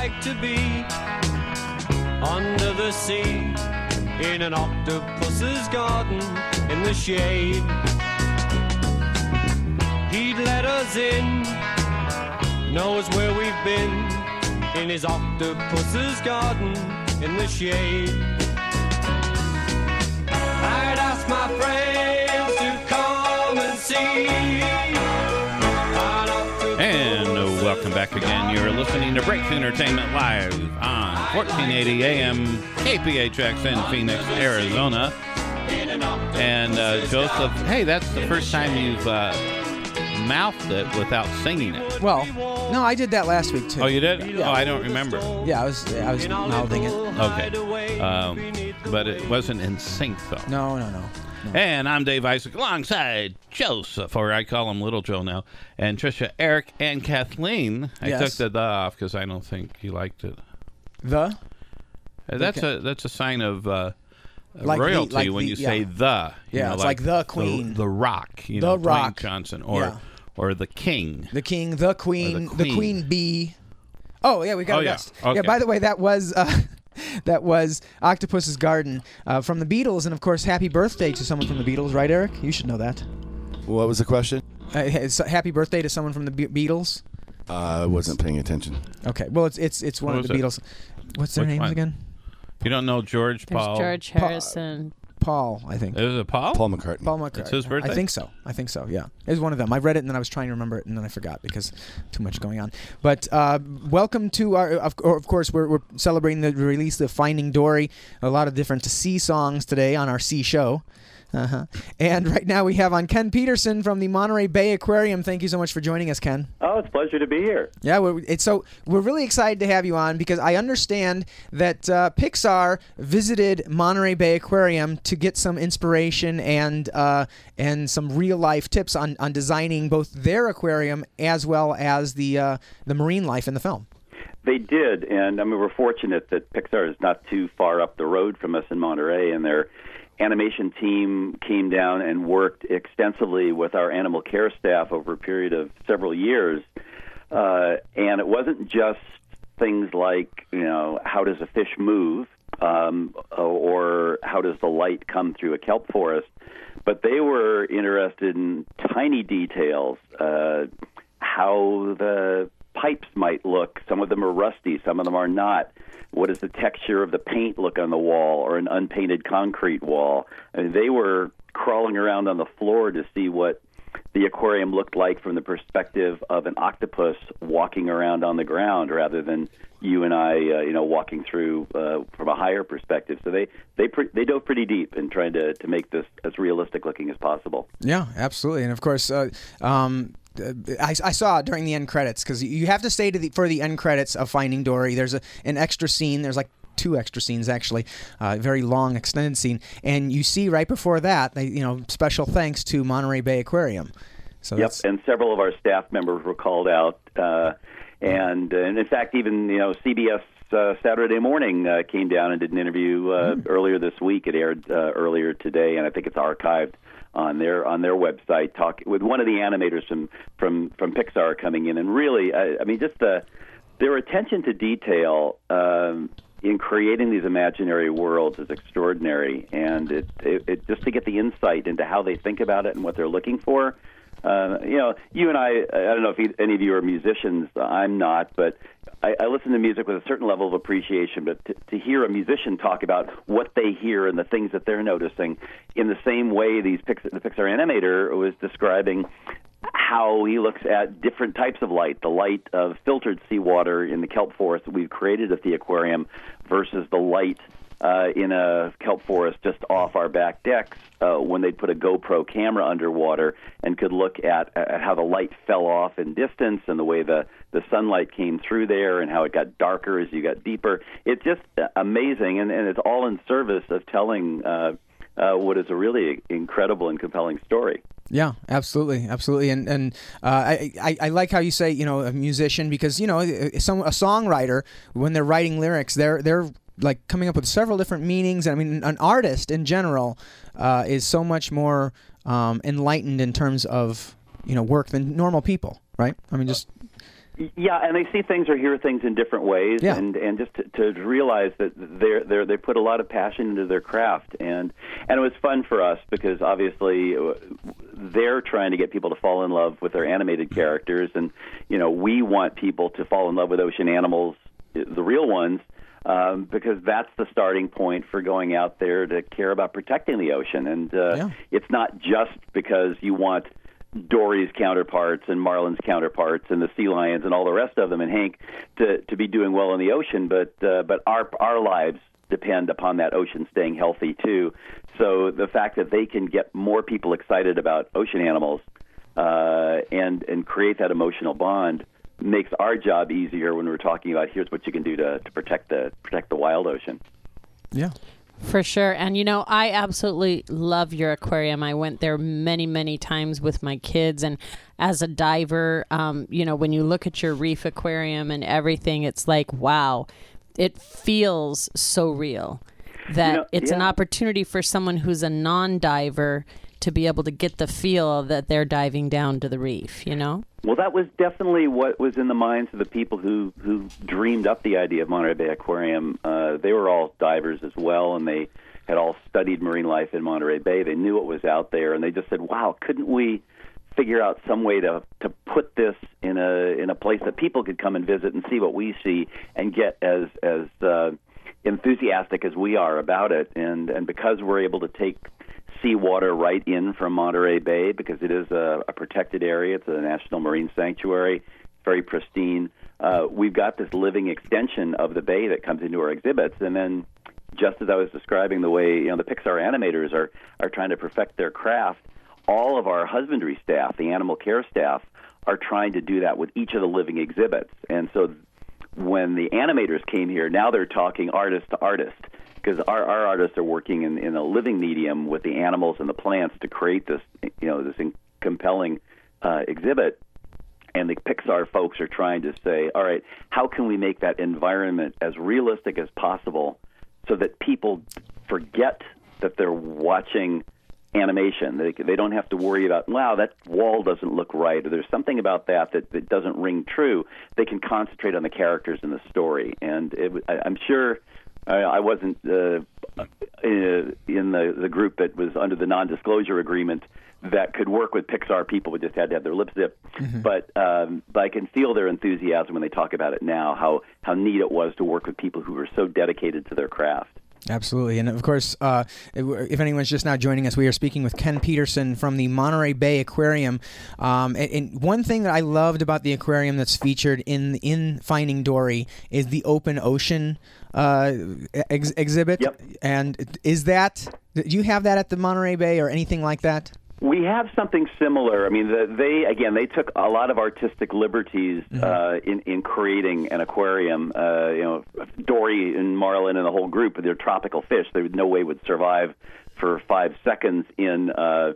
like to be under the sea, in an octopus's garden, in the shade. He'd let us in, knows where we've been, in his octopus's garden, in the shade. I'd ask my friends to come and see. And welcome back again. You're listening to Breakthrough Entertainment Live on 1480 AM KPHX in Phoenix, Arizona. And Joseph, hey, that's the first time you've mouthed it without singing it. Well, no, I did that last week too. Oh, you did? Yeah. Oh, I don't remember. Yeah, I was mouthing it. Okay. But it wasn't in sync, though. No. And I'm Dave Isaac alongside Joseph, or I call him Little Joe now, and Trisha, Eric, and Kathleen. I took the off because I don't think you liked it. The? That's a sign of like royalty when you say the. Yeah, it's like the Queen. The Rock. The Dwayne Rock. Johnson. Or the King. The King, the Queen, the Queen Bee. Oh, yeah, we got a guest. Okay. Yeah, by the way, that was... that was Octopus's Garden from the Beatles, and of course, happy birthday to someone from the Beatles, right, Eric? You should know that. What was the question? Happy birthday to someone from the Beatles. I wasn't paying attention. Okay, well, it's one of the Beatles. What's their names again? You don't know George Paul? George Harrison. Paul, I think. Is it Paul? Paul McCartney. Paul McCartney. It's his birthday? I think so, yeah. It was one of them. I read it, and then I was trying to remember it, and then I forgot because too much going on. But welcome to our, of course, we're celebrating the release of Finding Dory, a lot of different sea songs today on our sea show. And right now we have on Ken Peterson from the Monterey Bay Aquarium. Thank you so much for joining us, Ken. Oh, it's a pleasure to be here. Yeah, we're really excited to have you on because I understand that Pixar visited Monterey Bay Aquarium to get some inspiration and some real life tips on designing both their aquarium as well as the marine life in the film. They did, and I mean we're fortunate that Pixar is not too far up the road from us in Monterey, and their animation team came down and worked extensively with our animal care staff over a period of several years. And it wasn't just things like, how does a fish move or how does the light come through a kelp forest, but they were interested in tiny details, how the pipes might look. Some of them are rusty, some of them are not. What does the texture of the paint look on the wall or an unpainted concrete wall? I mean, they were crawling around on the floor to see what the aquarium looked like from the perspective of an octopus walking around on the ground rather than you and I, walking through from a higher perspective. So they dove pretty deep in trying to make this as realistic looking as possible. Yeah, absolutely. And of course, I saw during the end credits, because you have to stay for the end credits of Finding Dory. There's an extra scene. There's like 2 extra scenes, actually, very long extended scene. And you see right before that, special thanks to Monterey Bay Aquarium. So yep, and several of our staff members were called out. And in fact, even CBS Saturday Morning came down and did an interview earlier this week. It aired earlier today, and I think it's archived on their website, talk with one of the animators from Pixar coming in, and really, just their attention to detail in creating these imaginary worlds is extraordinary, and it just to get the insight into how they think about it and what they're looking for. You and I don't know if any of you are musicians. I'm not, but I listen to music with a certain level of appreciation, but to hear a musician talk about what they hear and the things that they're noticing in the same way the Pixar animator was describing how he looks at different types of light, the light of filtered seawater in the kelp forest that we've created at the aquarium versus the light in a kelp forest just off our back decks when they'd put a GoPro camera underwater and could look at how the light fell off in distance and the way the sunlight came through there and how it got darker as you got deeper. It's just amazing, and it's all in service of telling what is a really incredible and compelling story. Yeah, absolutely, and I like how you say a musician, because a songwriter, when they're writing lyrics, they're like coming up with several different meanings. I mean, an artist in general is so much more enlightened in terms of work than normal people, right? I mean, just Yeah, and they see things or hear things in different ways, Yeah. and just to realize that they put a lot of passion into their craft, and it was fun for us because obviously they're trying to get people to fall in love with their animated characters, and we want people to fall in love with ocean animals, the real ones. Because that's the starting point for going out there to care about protecting the ocean. And it's not just because you want Dory's counterparts and Marlin's counterparts and the sea lions and all the rest of them and Hank to be doing well in the ocean, but our lives depend upon that ocean staying healthy too. So the fact that they can get more people excited about ocean animals and create that emotional bond makes our job easier when we're talking about here's what you can do to protect the wild ocean. Yeah. For sure. And, I absolutely love your aquarium. I went there many, many times with my kids. And as a diver, when you look at your reef aquarium and everything, it's like, wow, it feels so real that it's an opportunity for someone who's a non-diver to be able to get the feel that they're diving down to the reef, Well, that was definitely what was in the minds of the people who dreamed up the idea of Monterey Bay Aquarium. They were all divers as well, and they had all studied marine life in Monterey Bay. They knew what was out there, and they just said, wow, couldn't we figure out some way to put this in a place that people could come and visit and see what we see and get as enthusiastic as we are about it. And because we're able to take seawater right in from Monterey Bay, because it is a protected area. It's a national marine sanctuary, very pristine. We've got this living extension of the bay that comes into our exhibits. And then, just as I was describing the way the Pixar animators are trying to perfect their craft, all of our husbandry staff, the animal care staff, are trying to do that with each of the living exhibits. And so when the animators came here, now they're talking artist to artist, because our artists are working in a living medium with the animals and the plants to create this, this compelling exhibit. And the Pixar folks are trying to say, all right, how can we make that environment as realistic as possible so that people forget that they're watching animation? They don't have to worry about, wow, that wall doesn't look right, or there's something about that doesn't ring true. They can concentrate on the characters and the story. And I'm sure I wasn't in the group that was under the non-disclosure agreement that could work with Pixar people. We just had to have their lips zipped. Mm-hmm. But I can feel their enthusiasm when they talk about it now, how neat it was to work with people who were so dedicated to their craft. Absolutely. And of course, if anyone's just now joining us, we are speaking with Ken Peterson from the Monterey Bay Aquarium. And one thing that I loved about the aquarium that's featured in Finding Dory is the open ocean exhibit. Yep. And do you have that at the Monterey Bay or anything like that? We have something similar. I mean, they took a lot of artistic liberties in creating an aquarium. Dory and Marlin and the whole group, they're tropical fish. They no way would survive for 5 seconds in the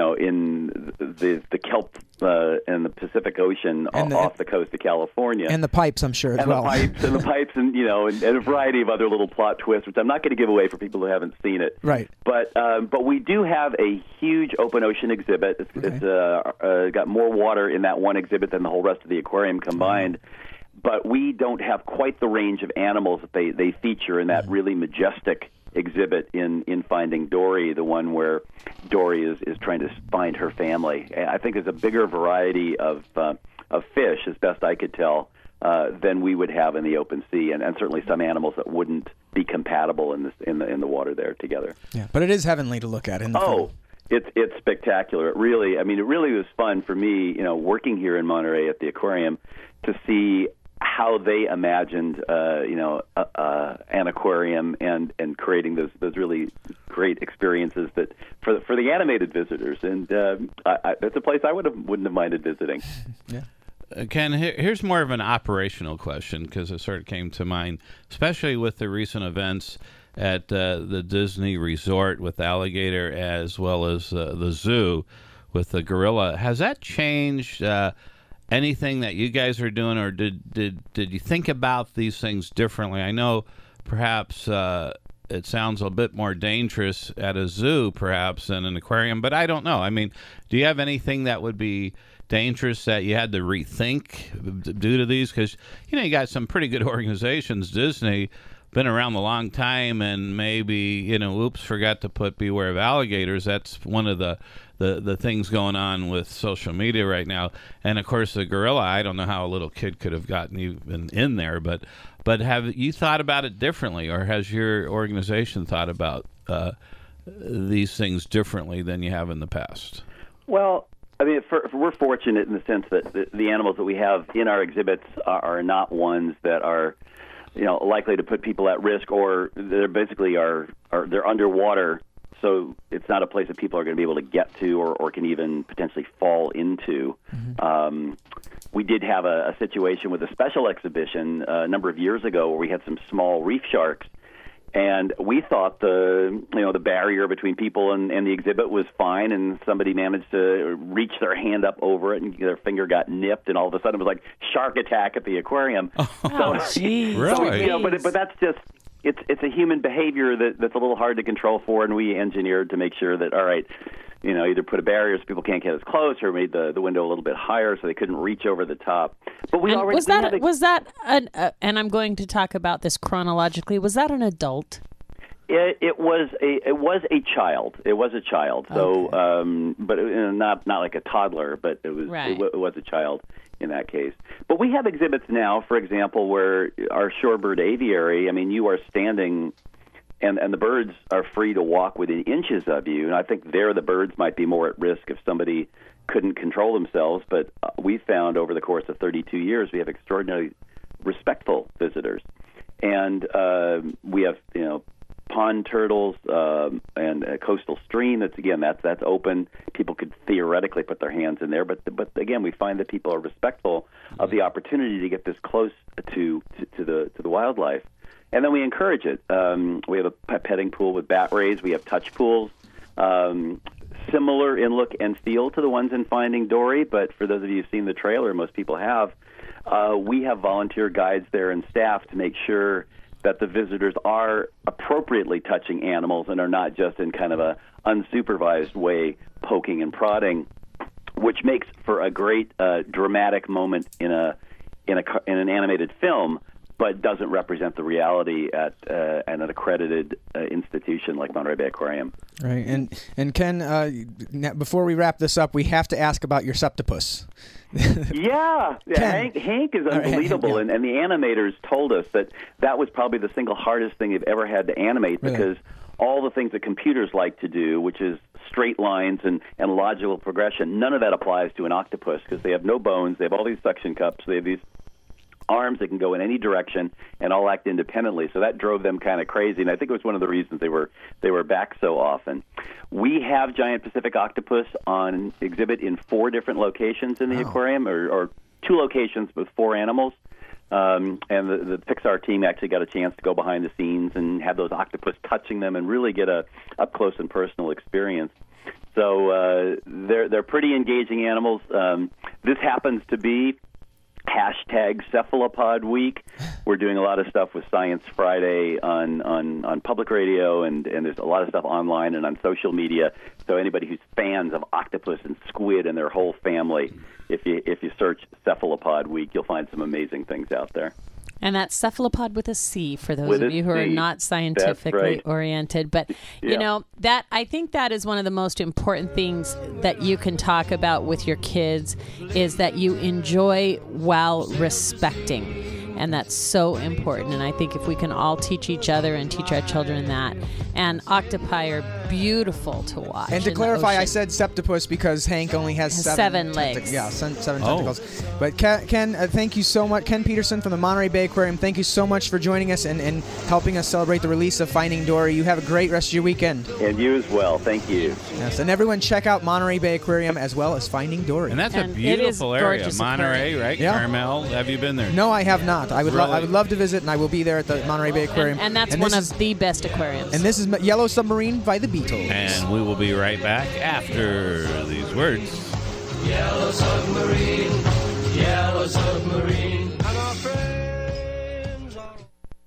kelp and the Pacific Ocean off the coast of California. And the pipes, I'm sure, as well. And the pipes and a variety of other little plot twists, which I'm not going to give away for people who haven't seen it. Right. But we do have a huge open ocean exhibit. It's got more water in that one exhibit than the whole rest of the aquarium combined. But we don't have quite the range of animals that they feature in that really majestic exhibit in Finding Dory, the one where Dory is trying to find her family. I think there's a bigger variety of fish, as best I could tell, than we would have in the open sea, and certainly some animals that wouldn't be compatible in the water there together. Yeah, but it is heavenly to look at in the film. It's spectacular. It really was fun for me, working here in Monterey at the aquarium, to see how they imagined, an aquarium and creating those really great experiences that for the animated visitors, and that's a place I wouldn't have minded visiting. Yeah. Ken, here's more of an operational question, because it sort of came to mind, especially with the recent events at the Disney Resort with alligator, as well as the zoo with the gorilla. Has that changed anything that you guys are doing, or did you think about these things differently? I know perhaps it sounds a bit more dangerous at a zoo perhaps than an aquarium, but I don't know. I mean, do you have anything that would be dangerous that you had to rethink due to these? Because, you got some pretty good organizations. Disney, been around a long time, and maybe, oops, forgot to put beware of alligators. That's one of the things going on with social media right now. And, of course, the gorilla, I don't know how a little kid could have gotten even in there, but have you thought about it differently, or has your organization thought about these things differently than you have in the past? Well, I mean, we're fortunate in the sense that the animals that we have in our exhibits are not ones that are, likely to put people at risk, or they're basically they're underwater, so it's not a place that people are going to be able to get to or can even potentially fall into. Mm-hmm. We did have a situation with a special exhibition a number of years ago where we had some small reef sharks. And we thought the barrier between people and the exhibit was fine, and somebody managed to reach their hand up over it, and their finger got nipped, and all of a sudden it was like shark attack at the aquarium. Really? But that's just it's a human behavior that's a little hard to control for, and we engineered to make sure that, all right, either put a barrier so people can't get as close, or made the window a little bit higher so they couldn't reach over the top. But we already was that and I'm going to talk about this chronologically. Was that an adult? It was a child. It was a child. So, okay. But not like a toddler, but it was right. It was a child in that case. But we have exhibits now, for example, where our shorebird aviary. I mean, you are standing. And the birds are free to walk within inches of you. And I think the birds might be more at risk if somebody couldn't control themselves. But we found over the course of 32 years, we have extraordinarily respectful visitors. And we have, pond turtles and a coastal stream. That's open. People could theoretically put their hands in there. But again, we find that people are respectful of the opportunity to get this close to the wildlife. And then we encourage it. We have a petting pool with bat rays. We have touch pools, similar in look and feel to the ones in Finding Dory. But for those of you who've seen the trailer, most people have, we have volunteer guides there and staff to make sure that the visitors are appropriately touching animals and are not just in kind of a unsupervised way poking and prodding, which makes for a great dramatic moment in an animated film, but doesn't represent the reality at an accredited institution like Monterey Bay Aquarium. Right, and Ken, before we wrap this up, we have to ask about your septopus. Hank is unbelievable, Hank, and the animators told us that was probably the single hardest thing they've ever had to animate, because all the things that computers like to do, which is straight lines and logical progression, none of that applies to an octopus, because they have no bones, they have all these suction cups, they have these arms that can go in any direction and all act independently. So that drove them kind of crazy, and I think it was one of the reasons they were back so often. We have giant Pacific octopus on exhibit in 4 different locations in the aquarium, or 2 locations with 4 animals. And the Pixar team actually got a chance to go behind the scenes and have those octopus touching them and really get a up close and personal experience. So they're pretty engaging animals. This happens to be #Cephalopod Week. We're doing a lot of stuff with Science Friday on public radio, and there's a lot of stuff online and on social media. So anybody who's fans of octopus and squid and their whole family, if you search Cephalopod Week, you'll find some amazing things out there. And that's cephalopod with a C for those of you who are not scientifically oriented. But, that I think that is one of the most important things that you can talk about with your kids, is that you enjoy while respecting. And that's so important. And I think if we can all teach each other and teach our children that. And octopi are beautiful to watch. And to clarify, I said septopus because Hank only has 7 legs. Yeah, 7 tentacles. But Ken, thank you so much. Ken Peterson from the Monterey Bay Aquarium, thank you so much for joining us and helping us celebrate the release of Finding Dory. You have a great rest of your weekend. And you as well. Thank you. Yes, and everyone check out Monterey Bay Aquarium as well as Finding Dory. And that's a beautiful area. Monterey, right? Yeah. Carmel. Have you been there? No, I have not. I would love to visit, and I will be there at the Monterey Bay Aquarium. And that's one of the best aquariums. And this is Yellow Submarine by the Beatles. And we will be right back after these words. Yellow submarine, yellow submarine.